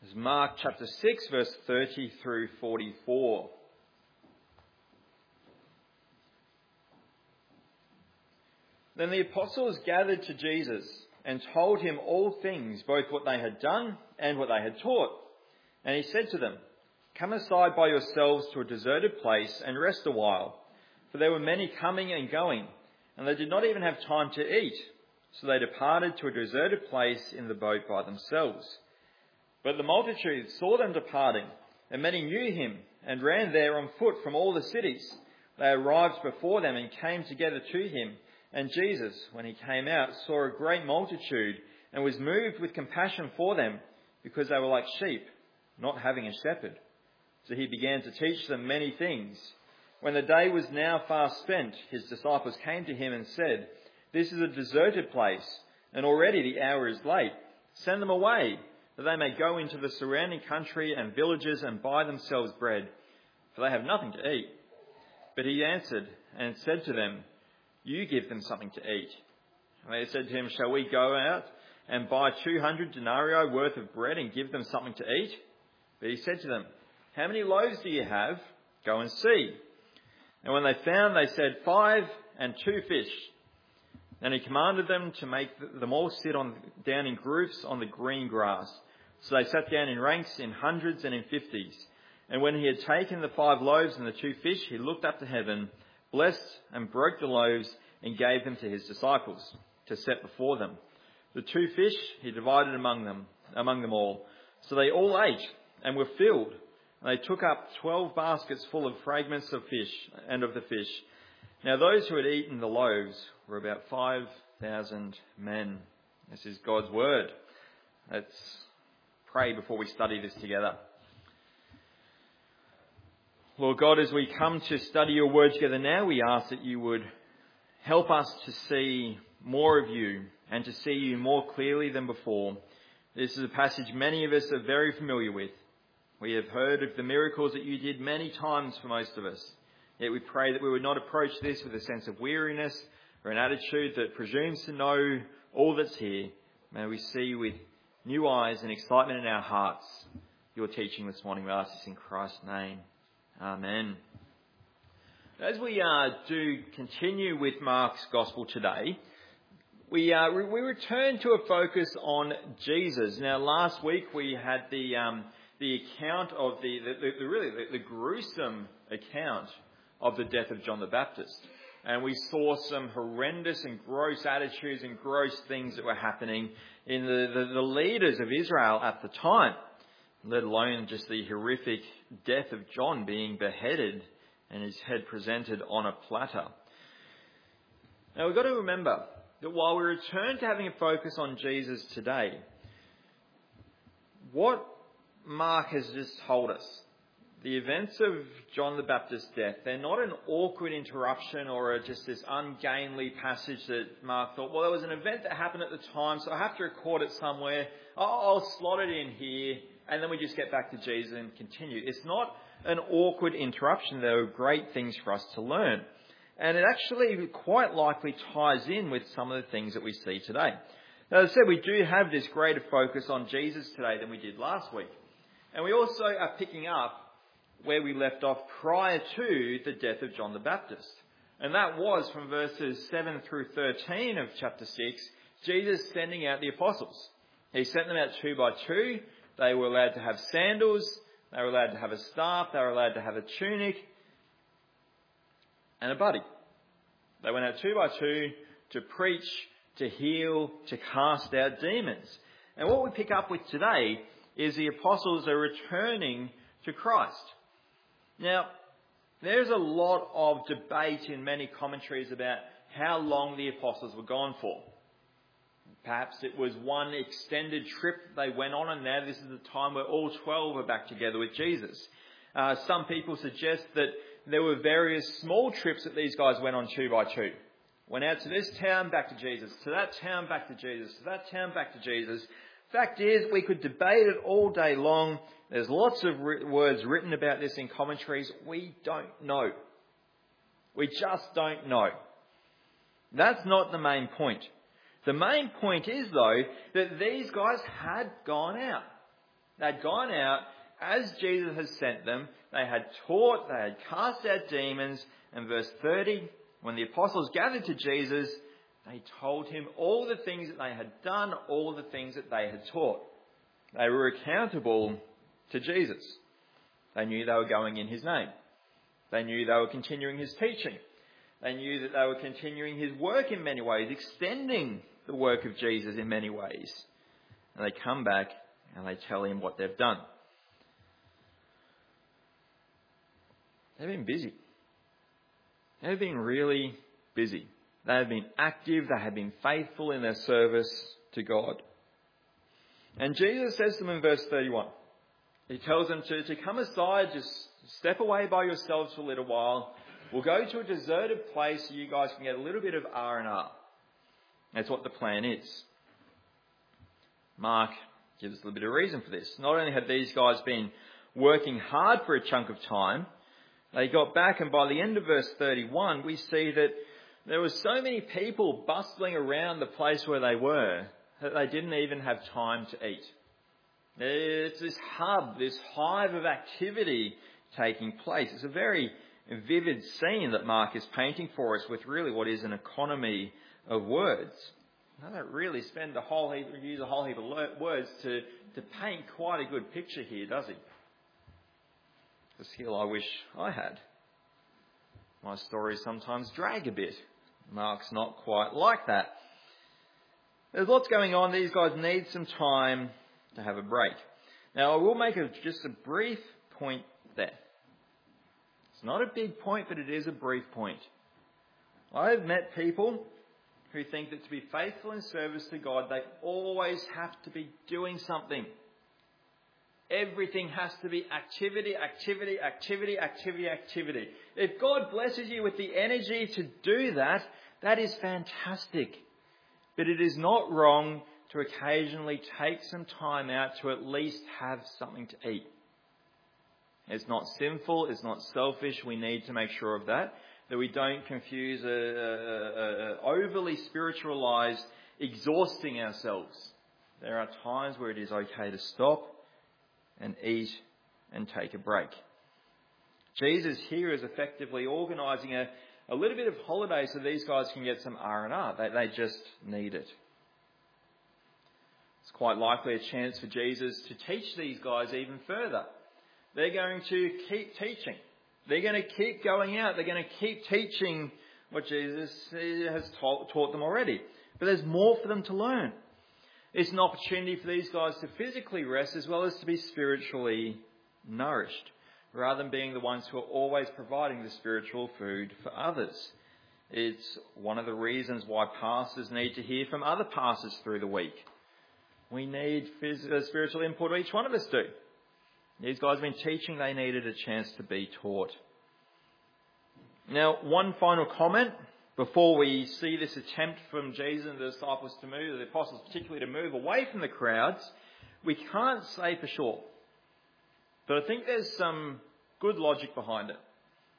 This is Mark chapter 6, verse 30 through 44. Then the apostles gathered to Jesus and told him all things, both what they had done and what they had taught. And he said to them, "Come aside by yourselves to a deserted place and rest a while." For there were many coming and going, and they did not even have time to eat. So they departed to a deserted place in the boat by themselves. But the multitude saw them departing, and many knew him, and ran there on foot from all the cities. They arrived before them and came together to him. And Jesus, when he came out, saw a great multitude, and was moved with compassion for them, because they were like sheep, not having a shepherd. So he began to teach them many things. When the day was now fast spent, his disciples came to him and said, "This is a deserted place, and already the hour is late. Send them away, that they may go into the surrounding country and villages and buy themselves bread, for they have nothing to eat." But he answered and said to them, "You give them something to eat." And they said to him, "Shall we go out and buy 200 denarii worth of bread and give them something to eat?" But he said to them, "How many loaves do you have? Go and see." And when they found, they said, 5 and 2 fish. And he commanded them to make them all sit down in groups on the green grass. So they sat down in ranks, in hundreds and in 50s. And when he had taken the 5 loaves and the 2 fish, he looked up to heaven, blessed and broke the loaves, and gave them to his disciples to set before them. The 2 fish he divided among them all. So they all ate and were filled. And they took up 12 baskets full of fragments of fish and of the fish. Now those who had eaten the loaves were about 5,000 men. This is God's word. Let's pray before we study this together. Lord God, as we come to study your word together now, we ask that you would help us to see more of you and to see you more clearly than before. This is a passage many of us are very familiar with. We have heard of the miracles that you did many times for most of us. Yet we pray that we would not approach this with a sense of weariness or an attitude that presumes to know all that's here. May we see with new eyes and excitement in our hearts your teaching this morning. We ask this in Christ's name. Amen. As we do continue with Mark's Gospel today, we return to a focus on Jesus. Now, last week we had the account of the gruesome account of the death of John the Baptist. And we saw some horrendous and gross attitudes and gross things that were happening in the leaders of Israel at the time, let alone just the horrific death of John being beheaded and his head presented on a platter. Now we've got to remember that while we return to having a focus on Jesus today, what Mark has just told us, the events of John the Baptist's death, they're not an awkward interruption or just this ungainly passage that Mark thought, well, there was an event that happened at the time, so I have to record it somewhere. I'll slot it in here, and then we just get back to Jesus and continue. It's not an awkward interruption. There are great things for us to learn. And it actually quite likely ties in with some of the things that we see today. Now, as I said, we do have this greater focus on Jesus today than we did last week. And we also are picking up where we left off prior to the death of John the Baptist. And that was from verses 7 through 13 of chapter 6, Jesus sending out the apostles. He sent them out 2 by 2. They were allowed to have sandals. They were allowed to have a staff. They were allowed to have a tunic and a buddy. They went out 2 by 2 to preach, to heal, to cast out demons. And what we pick up with today is the apostles are returning to Christ. Now, there's a lot of debate in many commentaries about how long the apostles were gone for. Perhaps it was one extended trip they went on, and now this is the time where all 12 are back together with Jesus. Some people suggest that there were various small trips that these guys went on 2 by 2. Went out to this town, back to Jesus, to that town, back to Jesus, to that town, back to Jesus. Fact is, we could debate it all day long. There's lots of words written about this in commentaries. We don't know. We just don't know. That's not the main point. The main point is, though, that these guys had gone out. They'd gone out as Jesus had sent them. They had taught, they had cast out demons. And verse 30, when the apostles gathered to Jesus, they told him all the things that they had done, all the things that they had taught. They were accountable to Jesus. They knew they were going in his name. They knew they were continuing his teaching. They knew that they were continuing his work in many ways, extending the work of Jesus in many ways. And they come back and they tell him what they've done. They've been busy. They've been really busy. They have been active. They have been faithful in their service to God. And Jesus says to them in verse 31, he tells them to come aside, just step away by yourselves for a little while. We'll go to a deserted place so you guys can get a little bit of R&R. That's what the plan is. Mark gives us a little bit of reason for this. Not only have these guys been working hard for a chunk of time, they got back, and by the end of verse 31, we see that there were so many people bustling around the place where they were that they didn't even have time to eat. It's this hub, this hive of activity taking place. It's a very vivid scene that Mark is painting for us with really what is an economy of words. I don't really use a whole heap of words to paint quite a good picture here, does he? The skill I wish I had. My stories sometimes drag a bit. Mark's not quite like that. There's lots going on. These guys need some time to have a break. Now, I will make just a brief point there. It's not a big point, but it is a brief point. I have met people who think that to be faithful in service to God, they always have to be doing something. Everything has to be activity, activity, activity, activity, activity. If God blesses you with the energy to do that, that is fantastic. But it is not wrong to occasionally take some time out to at least have something to eat. It's not sinful, it's not selfish. We need to make sure of that we don't confuse overly spiritualized exhausting ourselves. There are times where it is okay to stop and eat and take a break. Jesus here is effectively organising a little bit of holiday so these guys can get some R&R. They just need it. It's quite likely a chance for Jesus to teach these guys even further. They're going to keep teaching. They're going to keep going out. They're going to keep teaching what Jesus has taught them already. But there's more for them to learn. It's an opportunity for these guys to physically rest as well as to be spiritually nourished, rather than being the ones who are always providing the spiritual food for others. It's one of the reasons why pastors need to hear from other pastors through the week. We need spiritual input, each one of us do. These guys have been teaching, they needed a chance to be taught. Now, one final comment before we see this attempt from Jesus and the disciples to move, the apostles particularly to move away from the crowds. We can't say for sure, but I think there's some good logic behind it.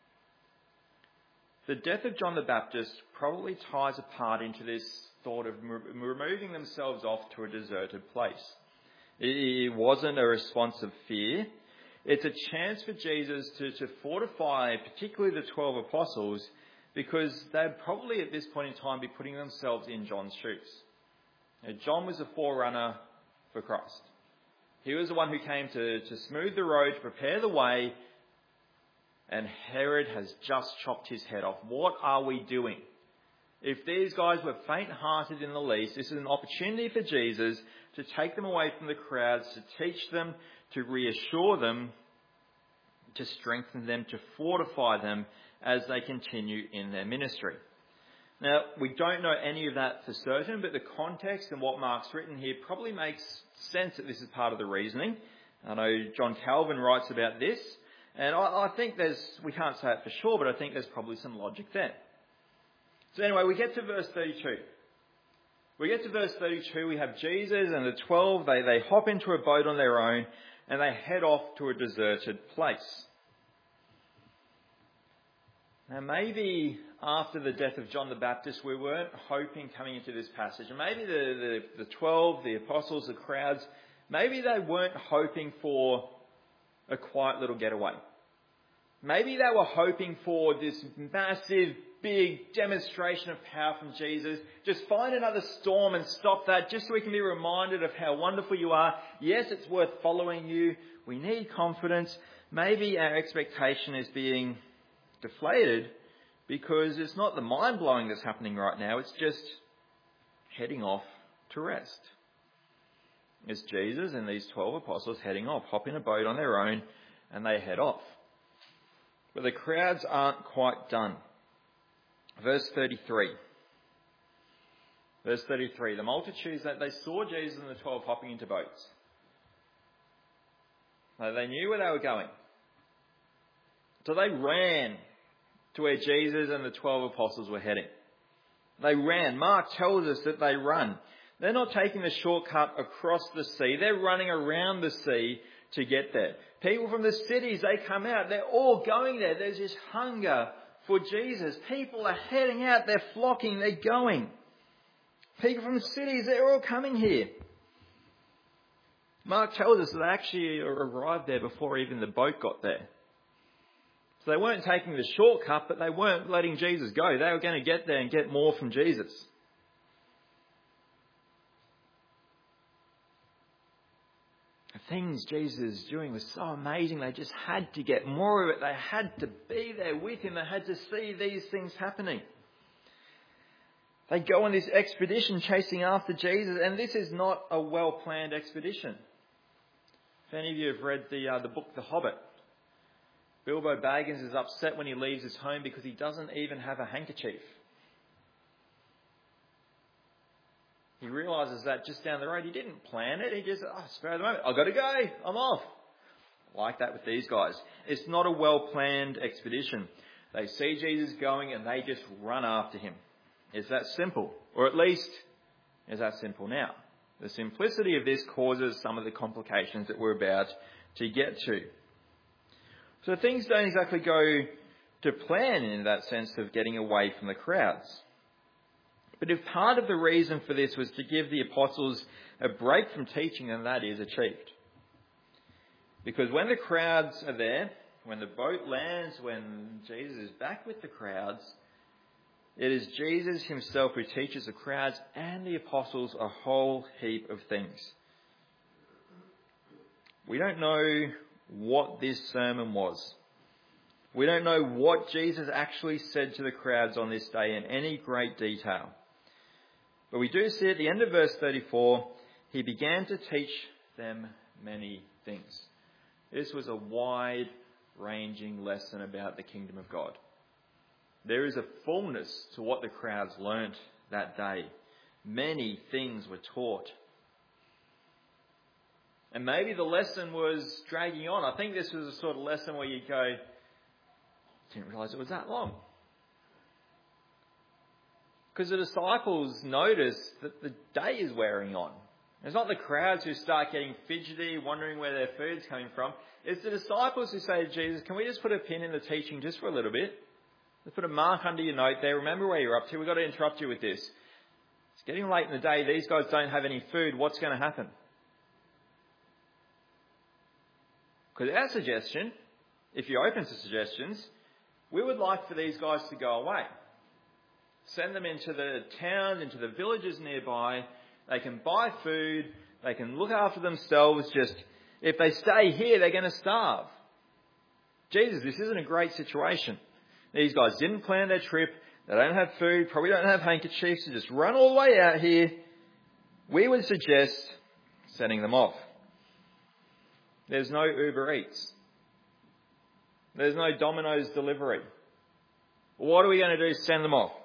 The death of John the Baptist probably ties a part into this thought of removing themselves off to a deserted place. It wasn't a response of fear. It's a chance for Jesus to fortify particularly the 12 apostles, because they'd probably at this point in time be putting themselves in John's shoes. Now, John was a forerunner for Christ. He was the one who came to smooth the road, to prepare the way, and Herod has just chopped his head off. What are we doing? If these guys were faint-hearted in the least, this is an opportunity for Jesus to take them away from the crowds, to teach them, to reassure them, to strengthen them, to fortify them as they continue in their ministry. Now, we don't know any of that for certain, but the context and what Mark's written here probably makes sense that this is part of the reasoning. I know John Calvin writes about this, and I think we can't say it for sure, but I think there's probably some logic there. So anyway, we get to verse 32. We have Jesus and the 12, they hop into a boat on their own and they head off to a deserted place. Now maybe after the death of John the Baptist, we weren't hoping coming into this passage, and maybe the 12, the apostles, the crowds, maybe they weren't hoping for a quiet little getaway. Maybe they were hoping for this massive, big demonstration of power from Jesus. Just find another storm and stop that, just so we can be reminded of how wonderful you are. Yes, it's worth following you. We need confidence. Maybe our expectation is being deflated because it's not the mind-blowing that's happening right now. It's just heading off to rest. It's Jesus and these 12 apostles heading off, hop in a boat on their own, and they head off. But the crowds aren't quite done. Verse 33. Verse 33. The multitudes, they saw Jesus and the 12 hopping into boats. They knew where they were going. So they ran to where Jesus and the 12 apostles were heading. They ran. Mark tells us that they run. They're not taking the shortcut across the sea. They're running around the sea to get there. People from the cities, they come out. They're all going there. There's this hunger for Jesus. People are heading out. They're flocking. They're going. People from the cities, they're all coming here. Mark tells us that they actually arrived there before even the boat got there. So they weren't taking the shortcut, but they weren't letting Jesus go. They were going to get there and get more from Jesus. The things Jesus is doing was so amazing. They just had to get more of it. They had to be there with him. They had to see these things happening. They go on this expedition chasing after Jesus, and this is not a well-planned expedition. If any of you have read the book The Hobbit, Bilbo Baggins is upset when he leaves his home because he doesn't even have a handkerchief. He realises that just down the road, he didn't plan it. He just, spur of the moment, I've got to go, I'm off. Like that with these guys. It's not a well-planned expedition. They see Jesus going and they just run after him. It's that simple. Or at least, it's that simple now. The simplicity of this causes some of the complications that we're about to get to. So things don't exactly go to plan in that sense of getting away from the crowds. But if part of the reason for this was to give the apostles a break from teaching, then that is achieved. Because when the crowds are there, when the boat lands, when Jesus is back with the crowds, it is Jesus himself who teaches the crowds and the apostles a whole heap of things. We don't know what this sermon was. We don't know what Jesus actually said to the crowds on this day in any great detail. But we do see at the end of verse 34, he began to teach them many things. This was a wide-ranging lesson about the kingdom of God. There is a fullness to what the crowds learnt that day. Many things were taught. And maybe the lesson was dragging on. I think this was a sort of lesson where you go, didn't realise it was that long. Because the disciples notice that the day is wearing on. It's not the crowds who start getting fidgety, wondering where their food's coming from. It's the disciples who say to Jesus, can we just put a pin in the teaching just for a little bit? Let's put a mark under your note there. Remember where you're up to. We've got to interrupt you with this. It's getting late in the day. These guys don't have any food. What's going to happen? Because our suggestion, if you're open to suggestions, we would like for these guys to go away. Send them into the town, into the villages nearby. They can buy food. They can look after themselves. Just if they stay here, they're going to starve. Jesus, this isn't a great situation. These guys didn't plan their trip. They don't have food. Probably don't have handkerchiefs. So just run all the way out here. We would suggest sending them off. There's no Uber Eats. There's no Domino's delivery. What are we going to do? Send them off.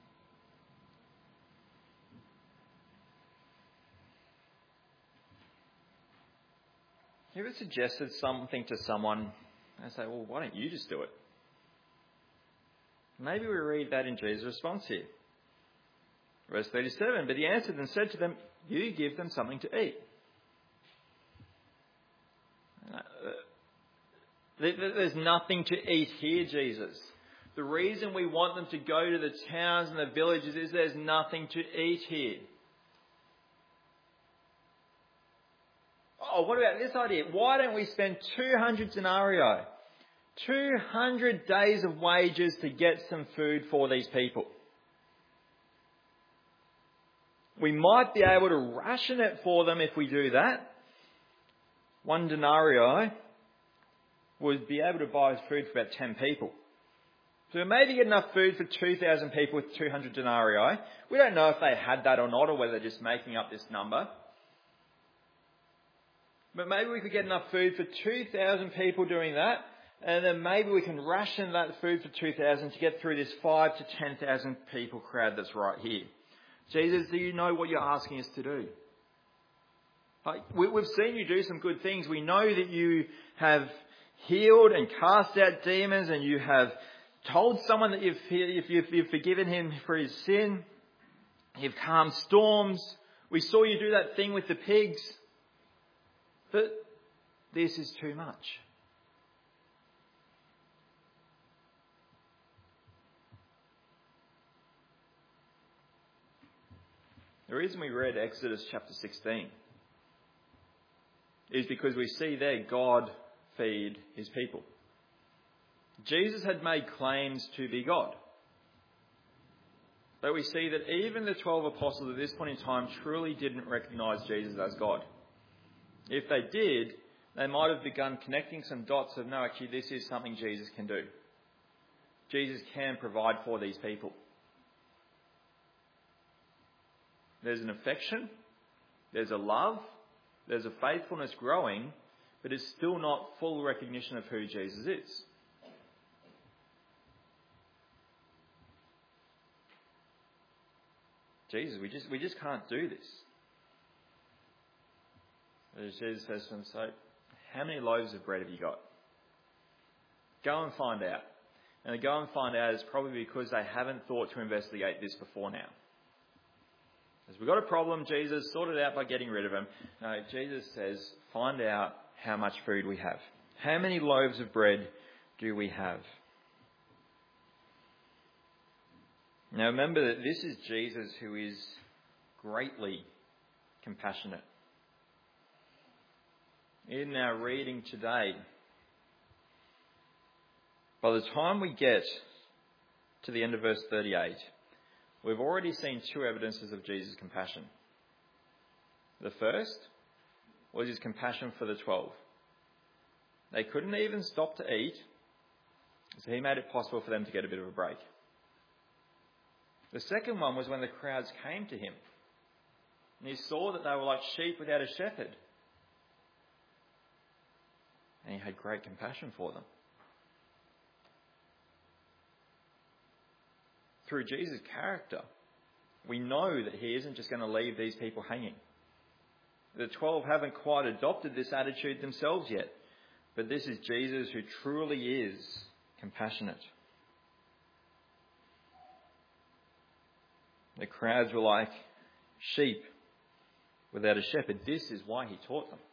You ever suggested something to someone and say, well, why don't you just do it? Maybe we read that in Jesus' response here. Verse 37, but he answered and said to them, you give them something to eat. There's nothing to eat here, Jesus. The reason we want them to go to the towns and the villages is there's nothing to eat here. oh, what about this idea? Why don't we spend 200 denarii, 200 days of wages to get some food for these people? We might be able to ration it for them if we do that. 1 denarii would be able to buy food for about 10 people. So we maybe get enough food for 2,000 people with 200 denarii. We don't know if they had that or not, or whether they're just making up this number. But maybe we could get enough food for 2,000 people doing that, and then maybe we can ration that food for 2,000 to get through this 5,000 to 10,000 people crowd that's right here. Jesus, do you know what you're asking us to do? We've seen you do some good things. We know that you have healed and cast out demons, and you have told someone that you've forgiven him for his sin. You've calmed storms. We saw you do that thing with the pigs. But this is too much. The reason we read Exodus chapter 16 is because we see there God feed his people. Jesus had made claims to be God. But we see that even the 12 apostles at this point in time truly didn't recognise Jesus as God. If they did, they might have begun connecting some dots of, no, actually this is something Jesus can do. Jesus can provide for these people. There's an affection, there's a love, there's a faithfulness growing, but it's still not full recognition of who Jesus is. Jesus, we just can't do this. As Jesus says to them, so how many loaves of bread have you got? Go and find out. And the go and find out is probably because they haven't thought to investigate this before now. As we've got a problem, Jesus, sort it out by getting rid of him. No, Jesus says, find out how much food we have. How many loaves of bread do we have? Now remember that this is Jesus who is greatly compassionate. In our reading today, by the time we get to the end of verse 38, we've already seen 2 evidences of Jesus' compassion. The first was his compassion for the 12. They couldn't even stop to eat, so he made it possible for them to get a bit of a break. The second one was when the crowds came to him, and he saw that they were like sheep without a shepherd. And he had great compassion for them. Through Jesus' character, we know that he isn't just going to leave these people hanging. The 12 haven't quite adopted this attitude themselves yet, but this is Jesus who truly is compassionate. The crowds were like sheep without a shepherd. This is why he taught them.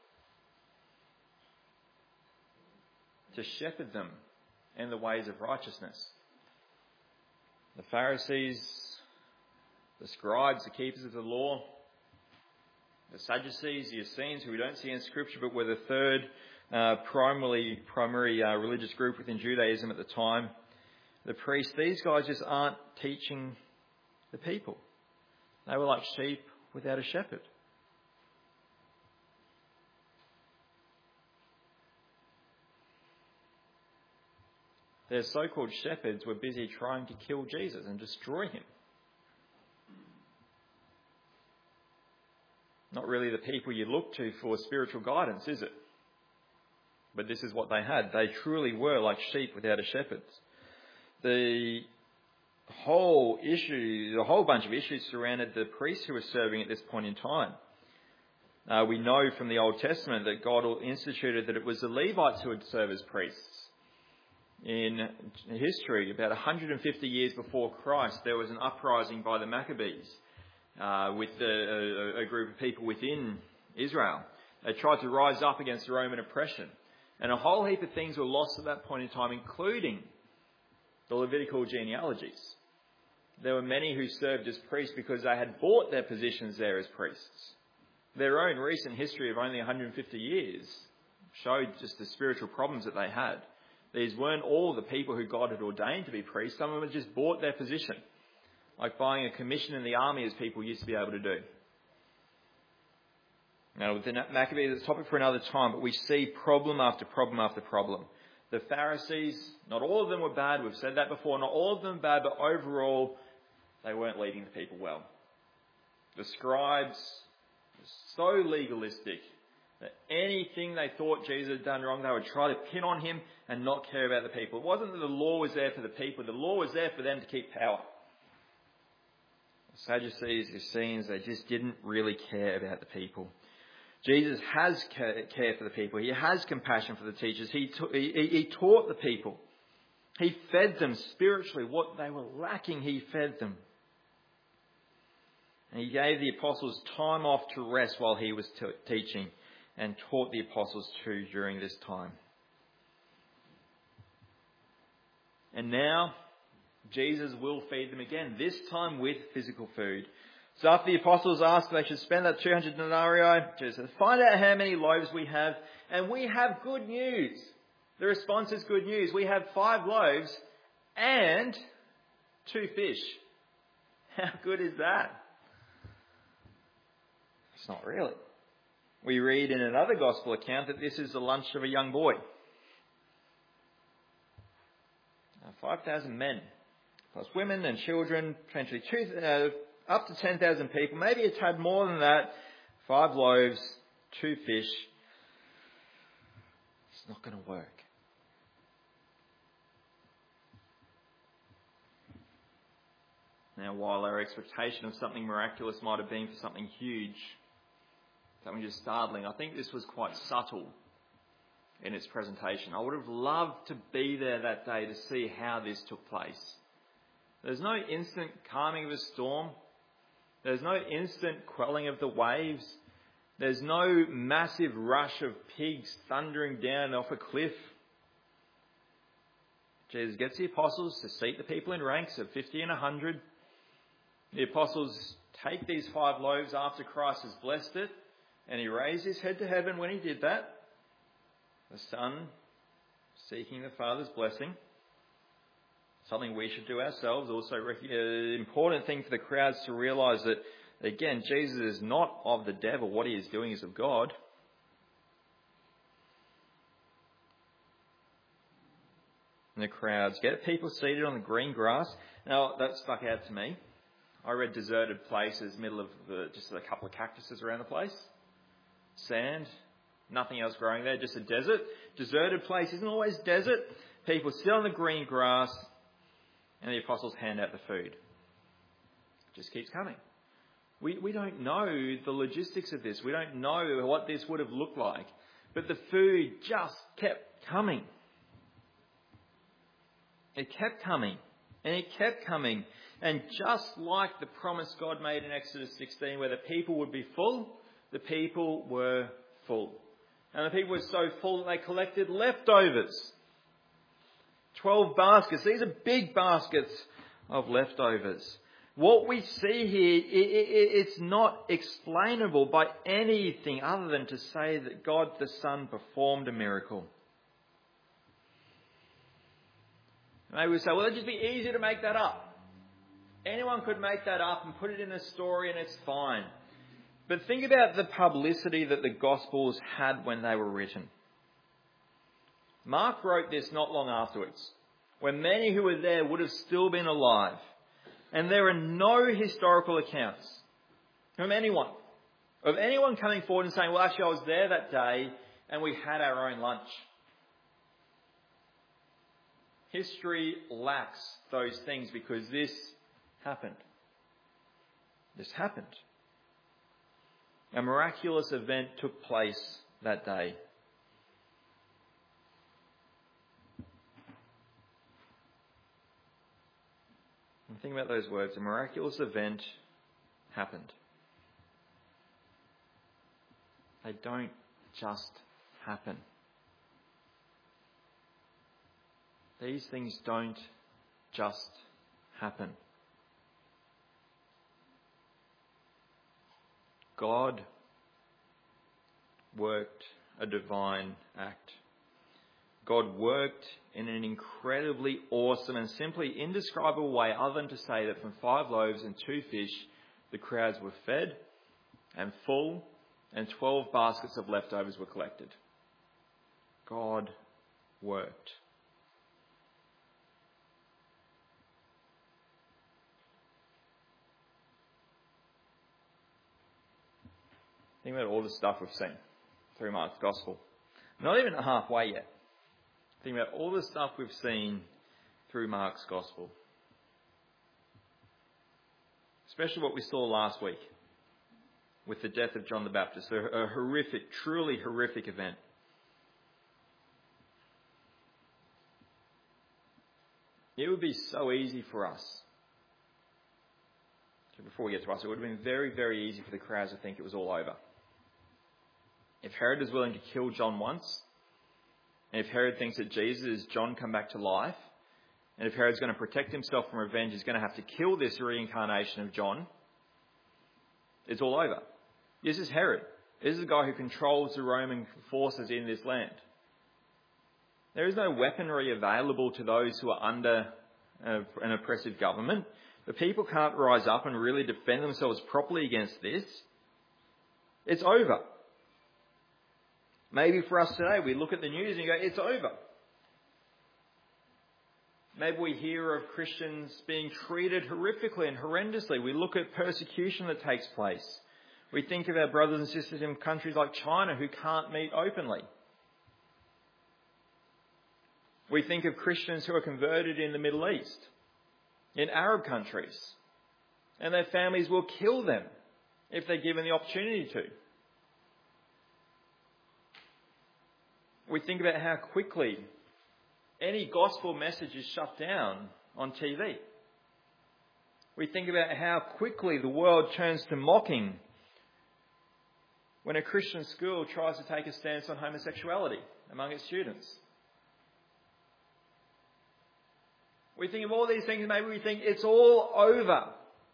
To shepherd them in the ways of righteousness. The Pharisees, the scribes, the keepers of the law, the Sadducees, the Essenes, who we don't see in Scripture, but were the third primary religious group within Judaism at the time. The priests, these guys just aren't teaching the people. They were like sheep without a shepherd. Their so-called shepherds were busy trying to kill Jesus and destroy him. Not really the people you look to for spiritual guidance, is it? But this is what they had. They truly were like sheep without a shepherd. The whole bunch of issues surrounded the priests who were serving at this point in time. We know from the Old Testament that God instituted that it was the Levites who would serve as priests. In history, about 150 years before Christ, there was an uprising by the Maccabees with a group of people within Israel. They tried to rise up against the Roman oppression. And a whole heap of things were lost at that point in time, including the Levitical genealogies. There were many who served as priests because they had bought their positions there as priests. Their own recent history of only 150 years showed just the spiritual problems that they had. These weren't all the people who God had ordained to be priests. Some of them had just bought their position, like buying a commission in the army as people used to be able to do. Now, with the Maccabees, it's a topic for another time, but we see problem after problem after problem. The Pharisees, not all of them were bad. We've said that before. Not all of them were bad, but overall, they weren't leading the people well. The scribes were so legalistic that anything they thought Jesus had done wrong, they would try to pin on him and not care about the people. It wasn't that the law was there for the people. The law was there for them to keep power. The Sadducees, the Essenes, they just didn't really care about the people. Jesus has care for the people. He has compassion for the teachers. He taught the people. He fed them spiritually. What they were lacking, he fed them. And he gave the apostles time off to rest while he was teaching, and taught the apostles too during this time. And now, Jesus will feed them again, this time with physical food. So after the apostles asked they should spend that 200 denarii, Jesus said, find out how many loaves we have, and we have good news. The response is good news. We have 5 loaves and 2 fish. How good is that? It's not really. We read in another gospel account that this is the lunch of a young boy. 5,000 men, plus women and children, potentially up to 10,000 people. Maybe it's had more than that. 5 loaves, 2 fish. It's not going to work. Now, while our expectation of something miraculous might have been for something huge, something just startling, I think this was quite subtle in its presentation. I would have loved to be there that day to see how this took place. There's no instant calming of a storm. There's no instant quelling of the waves. There's no massive rush of pigs thundering down off a cliff. Jesus gets the apostles to seat the people in ranks of 50 and 100. The apostles take these 5 loaves after Christ has blessed it, and he raised his head to heaven when he did that. The Son seeking the Father's blessing. Something we should do ourselves. Also, an important thing for the crowds to realise that, again, Jesus is not of the devil. What he is doing is of God. And the crowds get people seated on the green grass. Now, that stuck out to me. I read deserted places, middle of just a couple of cactuses around the place. Sand, nothing else growing there, just a desert. Deserted place isn't always desert. People sit on the green grass, and the apostles hand out the food. It just keeps coming. We don't know the logistics of this. We don't know what this would have looked like. But the food just kept coming. It kept coming. And it kept coming. And just like the promise God made in Exodus 16, where the people would be full, the people were full. And the people were so full that they collected leftovers. 12 baskets. These are big baskets of leftovers. What we see here, it's not explainable by anything other than to say that God the Son performed a miracle. Maybe we say, well, it'd just be easier to make that up. Anyone could make that up and put it in a story and it's fine. But think about the publicity that the Gospels had when they were written. Mark wrote this not long afterwards, when many who were there would have still been alive. And there are no historical accounts from anyone, of anyone coming forward and saying, well, actually, I was there that day and we had our own lunch. History lacks those things because this happened. This happened. A miraculous event took place that day. And think about those words. A miraculous event happened. They don't just happen. These things don't just happen. God worked a divine act. God worked in an incredibly awesome and simply indescribable way, other than to say that from 5 loaves and 2 fish, the crowds were fed and full, and 12 baskets of leftovers were collected. God worked. Think about all the stuff we've seen through Mark's Gospel. Not even halfway yet. Think about all the stuff we've seen through Mark's Gospel. Especially what we saw last week with the death of John the Baptist. A horrific, truly horrific event. It would be so easy for us. So before we get to us, it would have been very, very easy for the crowds to think it was all over. If Herod is willing to kill John once, and if Herod thinks that Jesus is John come back to life, and if Herod's going to protect himself from revenge, he's going to have to kill this reincarnation of John, it's all over. This is Herod. This is the guy who controls the Roman forces in this land. There is no weaponry available to those who are under an oppressive government. The people can't rise up and really defend themselves properly against this. It's over. Maybe for us today, we look at the news and go, it's over. Maybe we hear of Christians being treated horrifically and horrendously. We look at persecution that takes place. We think of our brothers and sisters in countries like China who can't meet openly. We think of Christians who are converted in the Middle East, in Arab countries, and their families will kill them if they're given the opportunity to. We think about how quickly any gospel message is shut down on TV. We think about how quickly the world turns to mocking when a Christian school tries to take a stance on homosexuality among its students. We think of all these things, maybe we think it's all over.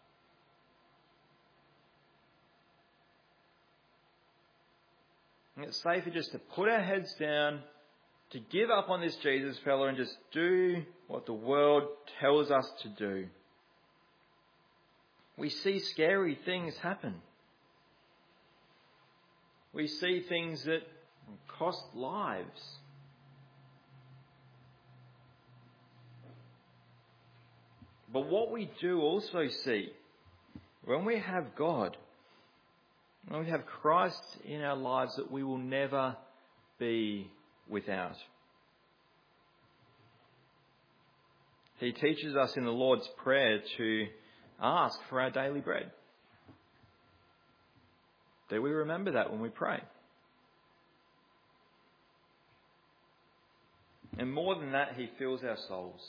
And it's safer just to put our heads down, to give up on this Jesus fella and just do what the world tells us to do. We see scary things happen. We see things that cost lives. But what we do also see, when we have God, when we have Christ in our lives, that we will never be without. He teaches us in the Lord's Prayer to ask for our daily bread. Do we remember that when we pray? And more than that, he fills our souls.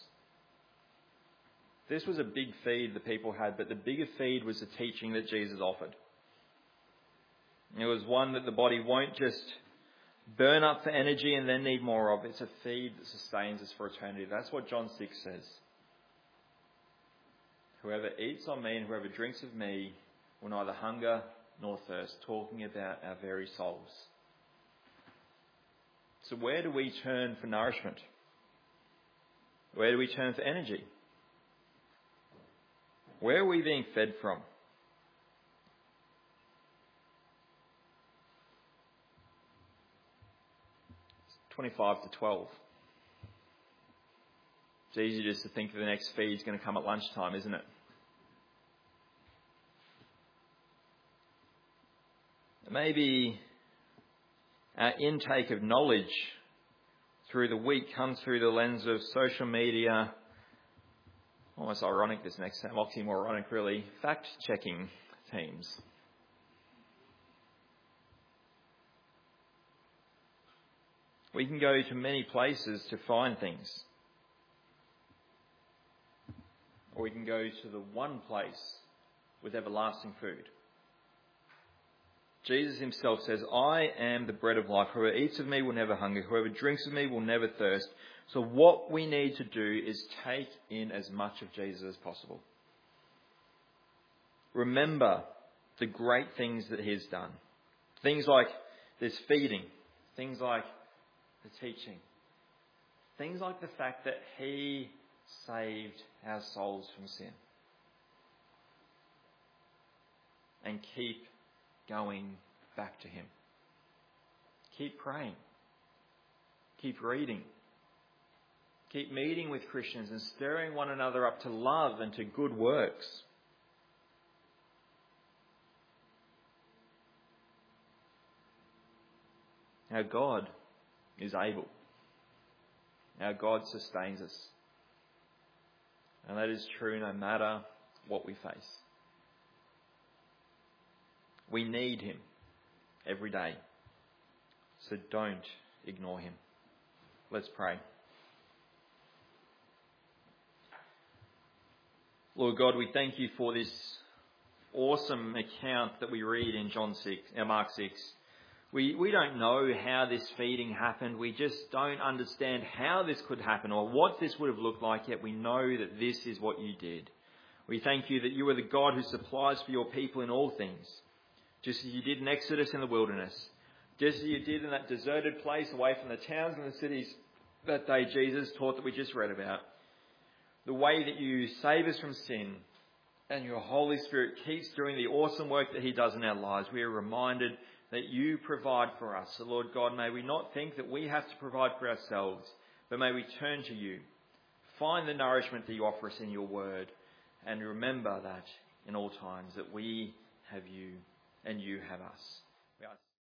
This was a big feed the people had, but the bigger feed was the teaching that Jesus offered. It was one that the body won't just burn up for energy and then need more of. It's a feed that sustains us for eternity. That's what John 6 says. Whoever eats on me and whoever drinks of me will neither hunger nor thirst, talking about our very souls. So where do we turn for nourishment? Where do we turn for energy? Where are we being fed from? 25 to 12. It's easy just to think that the next feed is going to come at lunchtime, isn't it? Maybe our intake of knowledge through the week comes through the lens of social media. Almost ironic, this next term, oxymoronic really, fact-checking teams. We can go to many places to find things. Or we can go to the one place with everlasting food. Jesus himself says, I am the bread of life. Whoever eats of me will never hunger. Whoever drinks of me will never thirst. So what we need to do is take in as much of Jesus as possible. Remember the great things that he has done. Things like There's feeding, things like the teaching, things like the fact that he saved our souls from sin. And keep going back to him. Keep praying. Keep reading. Keep meeting with Christians and stirring one another up to love and to good works. Our God is able. Our God sustains us. And that is true no matter what we face. We need him every day. So don't ignore him. Let's pray. Lord God, we thank you for this awesome account that we read in Mark 6. We don't know how this feeding happened. We just don't understand how this could happen or what this would have looked like, yet we know that this is what you did. We thank you that you are the God who supplies for your people in all things, just as you did in Exodus in the wilderness, just as you did in that deserted place away from the towns and the cities that day Jesus taught that we just read about. The way that you save us from sin and your Holy Spirit keeps doing the awesome work that he does in our lives. We are reminded that you provide for us. So Lord God, may we not think that we have to provide for ourselves, but may we turn to you, find the nourishment that you offer us in your word, and remember that in all times that we have you and you have us.